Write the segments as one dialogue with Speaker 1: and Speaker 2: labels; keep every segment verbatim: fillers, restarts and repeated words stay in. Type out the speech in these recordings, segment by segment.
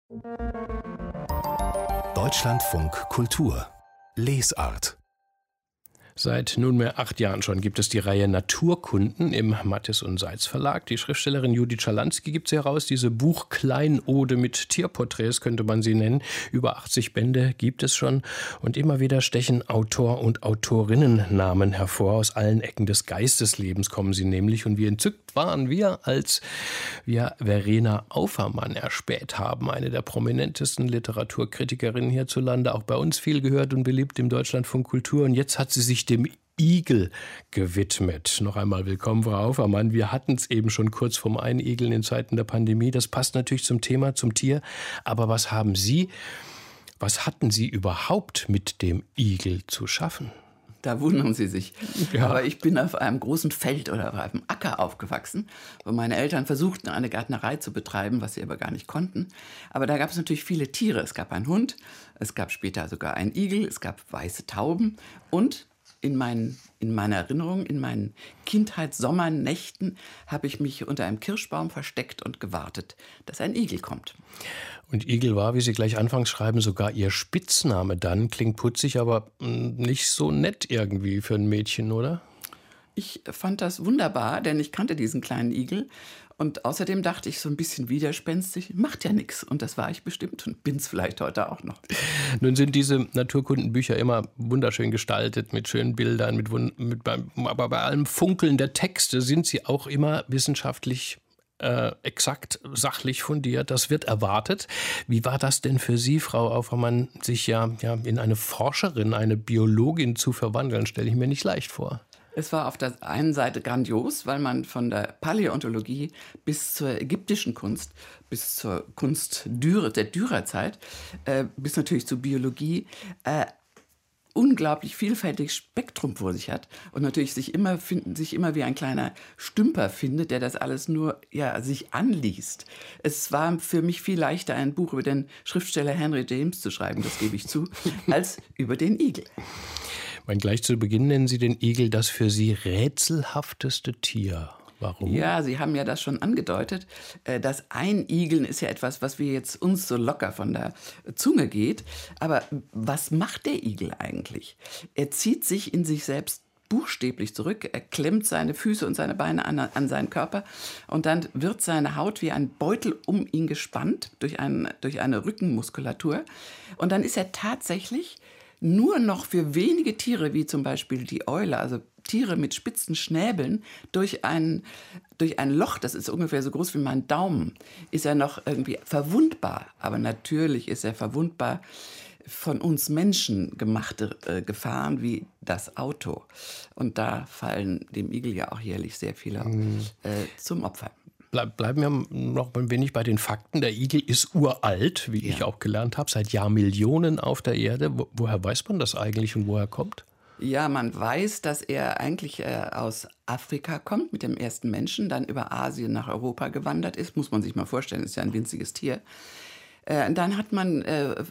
Speaker 1: Deutschlandfunk Kultur Lesart.
Speaker 2: Seit nunmehr acht Jahren schon gibt es die Reihe Naturkunden im Matthes und Seitz Verlag. Die Schriftstellerin Judith Schalansky gibt sie heraus. Diese Buchkleinode mit Tierporträts könnte man sie nennen. Über achtzig Bände gibt es schon. Und immer wieder stechen Autor- und Autorinnennamen hervor. Aus allen Ecken des Geisteslebens kommen sie nämlich. Und wie entzückt waren wir, als wir Verena Aufermann erspäht haben. Eine der prominentesten Literaturkritikerinnen hierzulande. Auch bei uns viel gehört und beliebt im Deutschlandfunk Kultur. Und jetzt hat sie sich dem Igel gewidmet. Noch einmal willkommen, Frau Aufermann. Wir hatten es eben schon kurz vom Einigeln in Zeiten der Pandemie. Das passt natürlich zum Thema, zum Tier. Aber was haben Sie, was hatten Sie überhaupt mit dem Igel zu schaffen?
Speaker 3: Da wundern Sie sich.
Speaker 2: Ja.
Speaker 3: Aber ich bin auf einem großen Feld oder auf einem Acker aufgewachsen, wo meine Eltern versuchten, eine Gärtnerei zu betreiben, was sie aber gar nicht konnten. Aber da gab es natürlich viele Tiere. Es gab einen Hund, es gab später sogar einen Igel, es gab weiße Tauben und in, meinen, in meiner Erinnerung, in meinen Kindheitssommernächten habe ich mich unter einem Kirschbaum versteckt und gewartet, dass ein Igel kommt.
Speaker 2: Und Igel war, wie Sie gleich anfangs schreiben, sogar Ihr Spitzname dann. Klingt putzig, aber nicht so nett irgendwie für ein Mädchen, oder?
Speaker 3: Ich fand das wunderbar, denn ich kannte diesen kleinen Igel. Und außerdem dachte ich so ein bisschen widerspenstig, macht ja nichts. Und das war ich bestimmt und bin es vielleicht heute auch noch.
Speaker 2: Nun sind diese Naturkundenbücher immer wunderschön gestaltet, mit schönen Bildern, mit, mit, aber bei allem Funkeln der Texte sind sie auch immer wissenschaftlich Äh, exakt, sachlich fundiert. Das wird erwartet. Wie war das denn für Sie, Frau Aufermann, sich ja, ja in eine Forscherin, eine Biologin zu verwandeln? Stelle ich mir nicht leicht vor.
Speaker 3: Es war auf der einen Seite grandios, weil man von der Paläontologie bis zur ägyptischen Kunst, bis zur Kunst Dürer, der Dürerzeit, äh, bis natürlich zur Biologie, äh, unglaublich vielfältiges Spektrum vor sich hat und natürlich sich immer, finden, sich immer wie ein kleiner Stümper findet, der das alles nur ja, sich anliest. Es war für mich viel leichter, ein Buch über den Schriftsteller Henry James zu schreiben, das gebe ich zu, als über den Igel.
Speaker 2: Mein, gleich zu Beginn nennen Sie den Igel das für Sie rätselhafteste Tier. Warum?
Speaker 3: Ja, Sie haben ja das schon angedeutet. Das Einigeln ist ja etwas, was wir jetzt uns so locker von der Zunge geht. Aber was macht der Igel eigentlich? Er zieht sich in sich selbst buchstäblich zurück. Er klemmt seine Füße und seine Beine an, an seinen Körper. Und dann wird seine Haut wie ein Beutel um ihn gespannt durch, ein, durch eine Rückenmuskulatur. Und dann ist er tatsächlich nur noch für wenige Tiere, wie zum Beispiel die Eule, also Tiere mit spitzen Schnäbeln, durch ein, durch ein Loch, das ist ungefähr so groß wie mein Daumen, ist er noch irgendwie verwundbar. Aber natürlich ist er verwundbar von uns Menschen gemachte äh, Gefahren wie das Auto. Und da fallen dem Igel ja auch jährlich sehr viele mhm. äh, zum Opfer.
Speaker 2: Bleiben wir noch ein wenig bei den Fakten. Der Igel ist uralt, wie ja. ich auch gelernt habe, seit Jahrmillionen auf der Erde. Wo, woher weiß man das eigentlich und woher kommt?
Speaker 3: Ja, man weiß, dass er eigentlich äh, aus Afrika kommt, mit dem ersten Menschen, dann über Asien nach Europa gewandert ist. Muss man sich mal vorstellen, ist ja ein winziges Tier. Äh, dann hat man äh,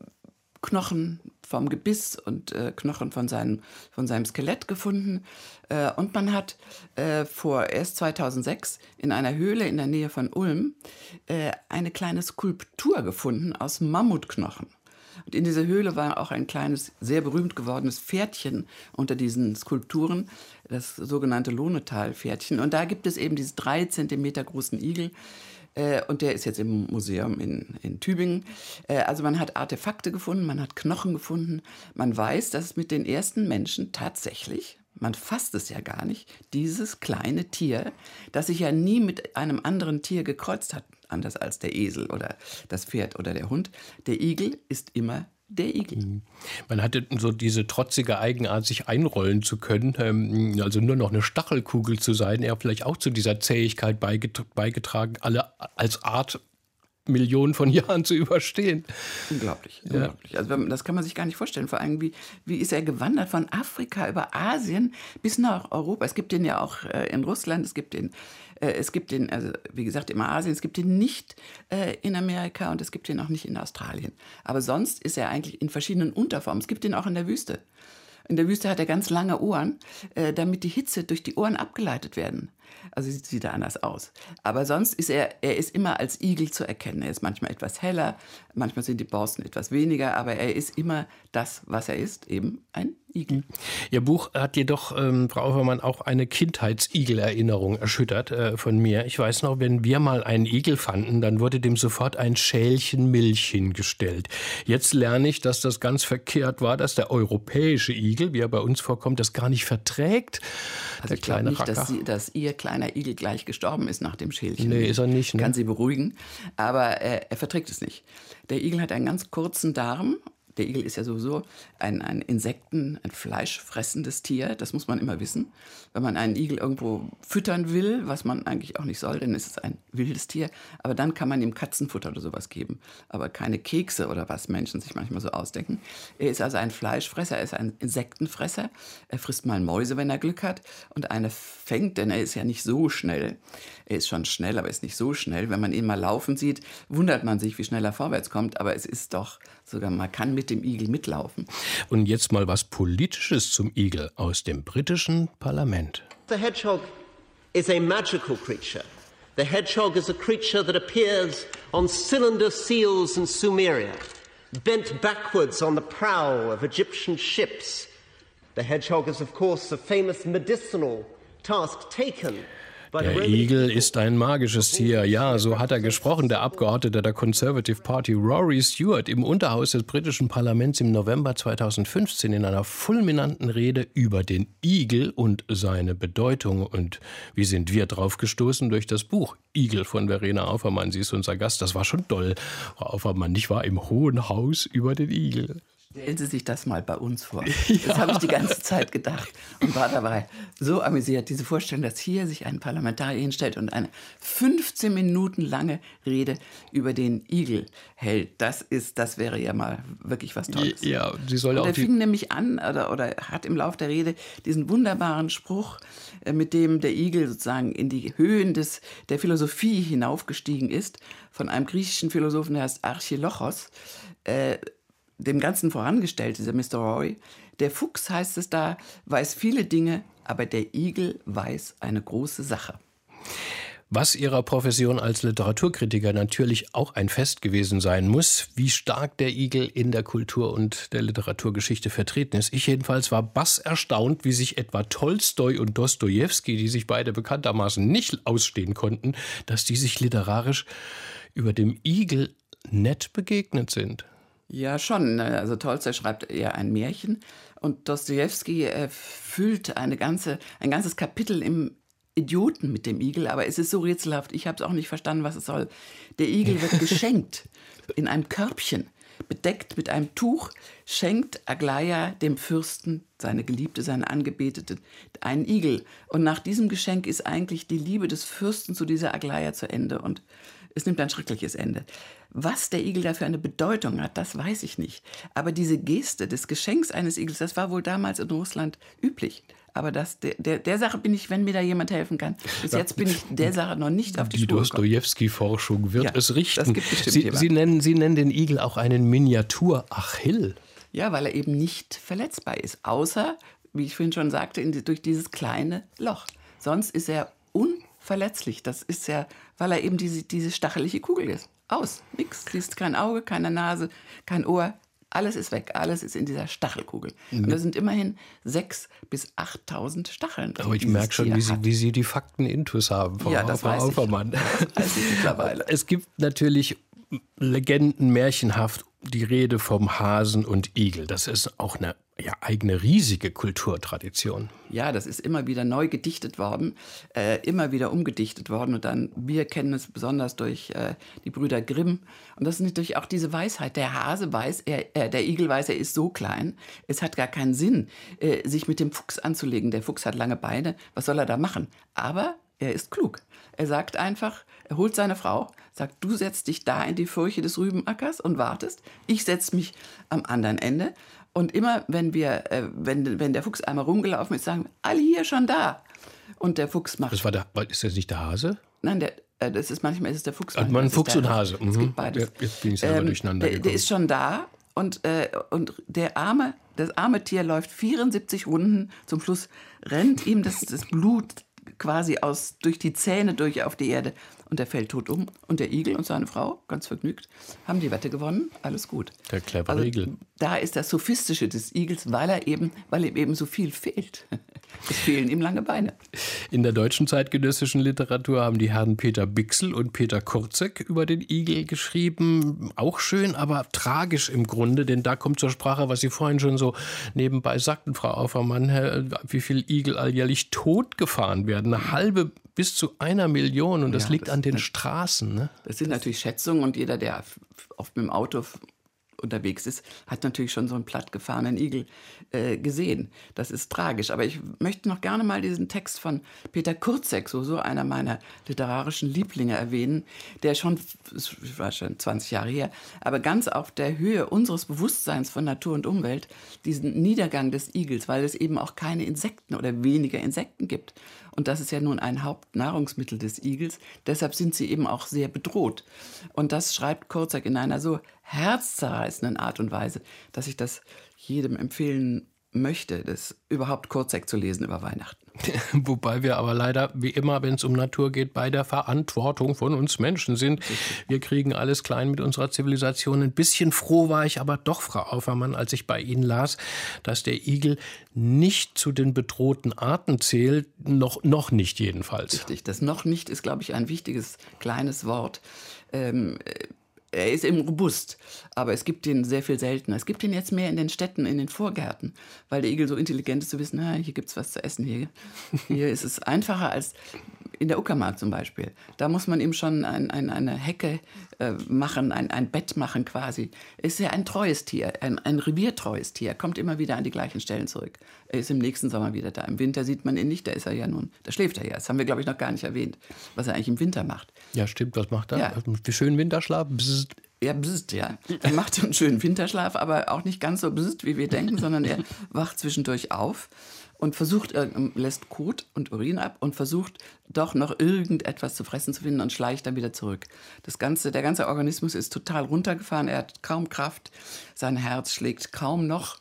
Speaker 3: Knochen vom Gebiss und äh, Knochen von seinem, von seinem Skelett gefunden. Äh, und man hat äh, vor erst zweitausendsechs in einer Höhle in der Nähe von Ulm äh, eine kleine Skulptur gefunden aus Mammutknochen. Und in dieser Höhle war auch ein kleines, sehr berühmt gewordenes Pferdchen unter diesen Skulpturen, das sogenannte Lohnetal-Pferdchen. Und da gibt es eben diesen drei Zentimeter großen Igel. Und der ist jetzt im Museum in, in Tübingen. Also man hat Artefakte gefunden, man hat Knochen gefunden. Man weiß, dass es mit den ersten Menschen tatsächlich, man fasst es ja gar nicht, dieses kleine Tier, das sich ja nie mit einem anderen Tier gekreuzt hat, anders als der Esel oder das Pferd oder der Hund. Der Igel ist immer der Igel.
Speaker 2: Man hatte so diese trotzige Eigenart, sich einrollen zu können, also nur noch eine Stachelkugel zu sein, er vielleicht auch zu dieser Zähigkeit beigetragen, alle als Art Millionen von Jahren zu überstehen.
Speaker 3: Unglaublich,
Speaker 2: ja.
Speaker 3: unglaublich. Also das kann man sich gar nicht vorstellen. Vor allem, wie, wie ist er gewandert von Afrika über Asien bis nach Europa? Es gibt den ja auch äh, in Russland, es gibt den, äh, es gibt den, also wie gesagt, in Asien, es gibt den nicht äh, in Amerika und es gibt den auch nicht in Australien. Aber sonst ist er eigentlich in verschiedenen Unterformen. Es gibt den auch in der Wüste. In der Wüste hat er ganz lange Ohren, äh, damit die Hitze durch die Ohren abgeleitet werden. Also sieht, sieht er anders aus. Aber sonst ist er, er ist immer als Igel zu erkennen. Er ist manchmal etwas heller, manchmal sind die Borsten etwas weniger, aber er ist immer das, was er ist, eben ein Igel.
Speaker 2: Ihr Buch hat jedoch, ähm, Frau Aufermann, auch eine Kindheits-Igel-Erinnerung erschüttert äh, von mir. Ich weiß noch, wenn wir mal einen Igel fanden, dann wurde dem sofort ein Schälchen Milch hingestellt. Jetzt lerne ich, dass das ganz verkehrt war, dass der europäische Igel, wie er bei uns vorkommt, das gar nicht verträgt.
Speaker 3: Also
Speaker 2: der
Speaker 3: ich glaube nicht,
Speaker 2: Racker.
Speaker 3: dass, sie, dass ihr kleiner Igel gleich gestorben ist nach dem Schälchen.
Speaker 2: Nee, ist er nicht. Ne?
Speaker 3: Kann sie beruhigen, aber äh, er verträgt es nicht. Der Igel hat einen ganz kurzen Darm. Der Igel ist ja sowieso ein, ein Insekten-, ein fleischfressendes Tier. Das muss man immer wissen. Wenn man einen Igel irgendwo füttern will, was man eigentlich auch nicht soll, dann ist es ein wildes Tier. Aber dann kann man ihm Katzenfutter oder sowas geben. Aber keine Kekse oder was Menschen sich manchmal so ausdenken. Er ist also ein Fleischfresser, er ist ein Insektenfresser. Er frisst mal Mäuse, wenn er Glück hat. Und eine fängt, denn er ist ja nicht so schnell. Er ist schon schnell, aber ist nicht so schnell. Wenn man ihn mal laufen sieht, wundert man sich, wie schnell er vorwärts kommt. Aber es ist doch sogar, man kann mit dem Igel mitlaufen.
Speaker 2: Und jetzt mal was Politisches zum Igel aus dem britischen Parlament.
Speaker 4: The hedgehog is a magical creature. The hedgehog is a creature that appears on cylinder seals in Sumeria, bent backwards on the prow of Egyptian ships. The hedgehog is, of course, a famous medicinal task taken.
Speaker 2: Der Igel ist ein magisches Tier. Ja, so hat er gesprochen, der Abgeordnete der Conservative Party Rory Stewart im Unterhaus des britischen Parlaments im November zweitausendfünfzehn in einer fulminanten Rede über den Igel und seine Bedeutung. Und wie sind wir drauf gestoßen? Durch das Buch Igel von Verena Aufermann. Sie ist unser Gast. Das war schon toll. Frau Aufermann, ich war im Hohen Haus über den Igel.
Speaker 3: Stellen Sie sich das mal bei uns vor. Ja. Das habe ich die ganze Zeit gedacht und war dabei so amüsiert. Diese Vorstellung, dass hier sich ein Parlamentarier hinstellt und eine fünfzehn Minuten lange Rede über den Igel hält. Das ist, das wäre ja mal wirklich was Tolles.
Speaker 2: Ja, sie soll
Speaker 3: und
Speaker 2: auch.
Speaker 3: Er
Speaker 2: die
Speaker 3: fing nämlich an oder, oder hat im Lauf der Rede diesen wunderbaren Spruch, mit dem der Igel sozusagen in die Höhen des, der Philosophie hinaufgestiegen ist, von einem griechischen Philosophen, der heißt Archilochos. Äh, dem Ganzen vorangestellt, dieser Mister Roy. Der Fuchs, heißt es da, weiß viele Dinge, aber der Igel weiß eine große Sache.
Speaker 2: Was Ihrer Profession als Literaturkritiker natürlich auch ein Fest gewesen sein muss, wie stark der Igel in der Kultur- und der Literaturgeschichte vertreten ist. Ich jedenfalls war bass erstaunt, wie sich etwa Tolstoi und Dostojewski, die sich beide bekanntermaßen nicht ausstehen konnten, dass die sich literarisch über dem Igel nett begegnet sind.
Speaker 3: Ja, schon. Also Tolstoi schreibt eher ein Märchen und Dostojewski äh, füllt eine ganze, ein ganzes Kapitel im Idioten mit dem Igel, aber es ist so rätselhaft, ich habe es auch nicht verstanden, was es soll. Der Igel wird geschenkt in einem Körbchen, bedeckt mit einem Tuch, schenkt Aglaia dem Fürsten, seine Geliebte, seine Angebetete, einen Igel. Und nach diesem Geschenk ist eigentlich die Liebe des Fürsten zu dieser Aglaia zu Ende und es nimmt ein schreckliches Ende. Was der Igel dafür eine Bedeutung hat, das weiß ich nicht. Aber diese Geste des Geschenks eines Igels, das war wohl damals in Russland üblich. Aber das, der, der, der Sache bin ich, wenn mir da jemand helfen kann, bis jetzt bin ich der Sache noch nicht auf die, die Spur gekommen.
Speaker 2: Die Dostojewski-Forschung wird
Speaker 3: ja,
Speaker 2: es richten.
Speaker 3: Das gibt bestimmt
Speaker 2: Sie, Sie, nennen, Sie nennen den Igel auch einen Miniatur-Achill.
Speaker 3: Ja, weil er eben nicht verletzbar ist. Außer, wie ich vorhin schon sagte, in die, durch dieses kleine Loch. Sonst ist er unverletzlich. Das ist ja, weil er eben diese, diese stachelige Kugel ist. Aus, nix. Siehst kein Auge, keine Nase, kein Ohr. Alles ist weg, alles ist in dieser Stachelkugel. Und da sind immerhin sechstausend bis achttausend Stacheln drin.
Speaker 2: Aber ich merke schon, wie Sie, wie Sie die Fakten intus haben, Frau,
Speaker 3: ja, das
Speaker 2: Frau
Speaker 3: weiß
Speaker 2: Aufermann.
Speaker 3: Ich. Das weiß ich mittlerweile.
Speaker 2: Es gibt natürlich Legenden, märchenhaft, die Rede vom Hasen und Igel. Das ist auch eine ja, eigene riesige Kulturtradition.
Speaker 3: Ja, das ist immer wieder neu gedichtet worden, äh, immer wieder umgedichtet worden. Und dann, wir kennen es besonders durch äh, die Brüder Grimm. Und das ist natürlich auch diese Weisheit. Der Hase weiß, er, äh, der Igel weiß, er ist so klein. Es hat gar keinen Sinn, äh, sich mit dem Fuchs anzulegen. Der Fuchs hat lange Beine. Was soll er da machen? Aber er ist klug. Er sagt einfach, er holt seine Frau, sagt, du setzt dich da in die Furche des Rübenackers und wartest. Ich setze mich am anderen Ende. Und immer, wenn wir, äh, wenn, wenn der Fuchs einmal rumgelaufen ist, sagen wir, alle hier schon da. Und der Fuchs macht.
Speaker 2: Das war der, ist das nicht der Hase?
Speaker 3: Nein, der, äh, das ist manchmal ist es der Fuchs.
Speaker 2: Hat man Fuchs und Hase.
Speaker 3: Es
Speaker 2: mhm.
Speaker 3: gibt beides.
Speaker 2: Ja, jetzt bin ich selber
Speaker 3: ähm,
Speaker 2: durcheinander
Speaker 3: der, der ist schon da Und, äh, und der arme, das arme Tier läuft vierundsiebzig Runden. Zum Schluss rennt ihm das, das Blut quasi aus, durch die Zähne durch auf die Erde. Und er fällt tot um. Und der Igel und seine Frau, ganz vergnügt, haben die Wette gewonnen. Alles gut.
Speaker 2: Der clevere
Speaker 3: also,
Speaker 2: Igel.
Speaker 3: Da ist das Sophistische des Igels, weil er eben, weil ihm eben so viel fehlt. Es fehlen ihm lange Beine.
Speaker 2: In der deutschen zeitgenössischen Literatur haben die Herren Peter Bichsel und Peter Kurzek über den Igel geschrieben. Auch schön, aber tragisch im Grunde, denn da kommt zur Sprache, was Sie vorhin schon so nebenbei sagten, Frau Aufermann, wie viele Igel alljährlich totgefahren werden. Eine halbe bis zu einer Million und das
Speaker 3: ja,
Speaker 2: liegt
Speaker 3: das
Speaker 2: an den
Speaker 3: ne,
Speaker 2: Straßen. Ne?
Speaker 3: Das sind natürlich Schätzungen und jeder, der oft mit dem Auto unterwegs ist, hat natürlich schon so einen plattgefahrenen Igel äh, gesehen. Das ist tragisch. Aber ich möchte noch gerne mal diesen Text von Peter Kurzek, so, so einer meiner literarischen Lieblinge, erwähnen, der schon, das war schon zwanzig Jahre her, aber ganz auf der Höhe unseres Bewusstseins von Natur und Umwelt, diesen Niedergang des Igels, weil es eben auch keine Insekten oder weniger Insekten gibt. Und das ist ja nun ein Hauptnahrungsmittel des Igels. Deshalb sind sie eben auch sehr bedroht. Und das schreibt Kurzek in einer so herzzerreißenden Art und Weise, dass ich das jedem empfehlen möchte, das überhaupt Kurzek zu lesen über Weihnachten.
Speaker 2: Wobei wir aber leider, wie immer, wenn es um Natur geht, bei der Verantwortung von uns Menschen sind. Wir kriegen alles klein mit unserer Zivilisation. Ein bisschen froh war ich aber doch, Frau Aufermann, als ich bei Ihnen las, dass der Igel nicht zu den bedrohten Arten zählt. Noch, noch nicht jedenfalls.
Speaker 3: Richtig, das noch nicht ist, glaube ich, ein wichtiges kleines Wort. Ähm, Er ist eben robust, aber es gibt ihn sehr viel seltener. Es gibt ihn jetzt mehr in den Städten, in den Vorgärten, weil der Igel so intelligent ist zu wissen, na, hier gibt es was zu essen. Hier, hier ist es einfacher als in der Uckermark zum Beispiel. Da muss man ihm schon ein, ein, eine Hecke äh, machen, ein, ein Bett machen quasi. Er ist ja ein treues Tier, ein, ein reviertreues Tier. Er kommt immer wieder an die gleichen Stellen zurück. Er ist im nächsten Sommer wieder da. Im Winter sieht man ihn nicht, da ist er ja nun, da schläft er ja. Das haben wir, glaube ich, noch gar nicht erwähnt, was er eigentlich im Winter macht.
Speaker 2: Ja, stimmt, was macht er?
Speaker 3: Ja.
Speaker 2: Wie schön Winterschlaf? Bzzzt.
Speaker 3: Er bzzzt, ja. Er macht einen schönen Winterschlaf, aber auch nicht ganz so bzzzt, wie wir denken, sondern er wacht zwischendurch auf und versucht, er lässt Kot und Urin ab und versucht doch noch irgendetwas zu fressen zu finden und schleicht dann wieder zurück. Das ganze, der ganze Organismus ist total runtergefahren, er hat kaum Kraft, sein Herz schlägt kaum noch.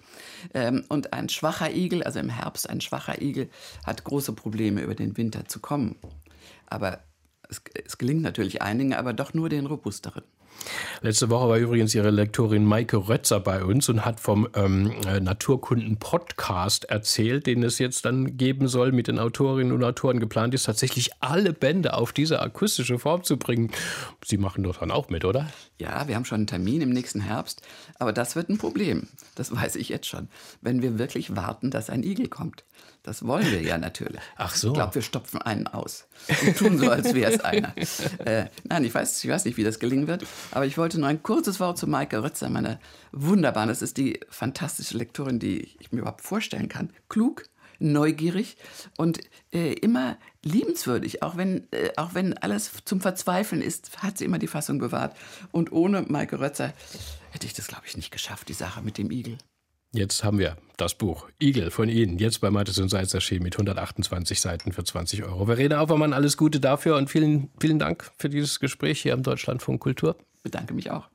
Speaker 3: Und ein schwacher Igel, also im Herbst ein schwacher Igel, hat große Probleme, über den Winter zu kommen. Aber es, es gelingt natürlich einigen, aber doch nur den robusteren.
Speaker 2: Letzte Woche war übrigens Ihre Lektorin Maike Rötzer bei uns und hat vom ähm, Naturkunden-Podcast erzählt, den es jetzt dann geben soll, mit den Autorinnen und Autoren geplant ist, tatsächlich alle Bände auf diese akustische Form zu bringen. Sie machen doch dann auch mit, oder?
Speaker 3: Ja, wir haben schon einen Termin im nächsten Herbst, aber das wird ein Problem. Das weiß ich jetzt schon, wenn wir wirklich warten, dass ein Igel kommt. Das wollen wir ja natürlich.
Speaker 2: Ach so.
Speaker 3: Ich glaube, wir stopfen einen aus und tun so, als wäre es einer. Äh, nein, ich weiß, ich weiß nicht, wie das gelingen wird, aber ich wollte nur ein kurzes Wort zu Maike Rötzer, meiner wunderbaren, das ist die fantastische Lektorin, die ich mir überhaupt vorstellen kann. Klug, neugierig und äh, immer liebenswürdig. Auch wenn, äh, auch wenn alles zum Verzweifeln ist, hat sie immer die Fassung bewahrt. Und ohne Maike Rötzer hätte ich das, glaube ich, nicht geschafft, die Sache mit dem Igel.
Speaker 2: Jetzt haben wir das Buch Igel von Ihnen, jetzt bei Mattes und Seitz erschienen mit hundertachtundzwanzig Seiten für zwanzig Euro. Verena Aufermann, alles Gute dafür und vielen, vielen Dank für dieses Gespräch hier am Deutschlandfunk Kultur.
Speaker 3: Ich bedanke mich auch.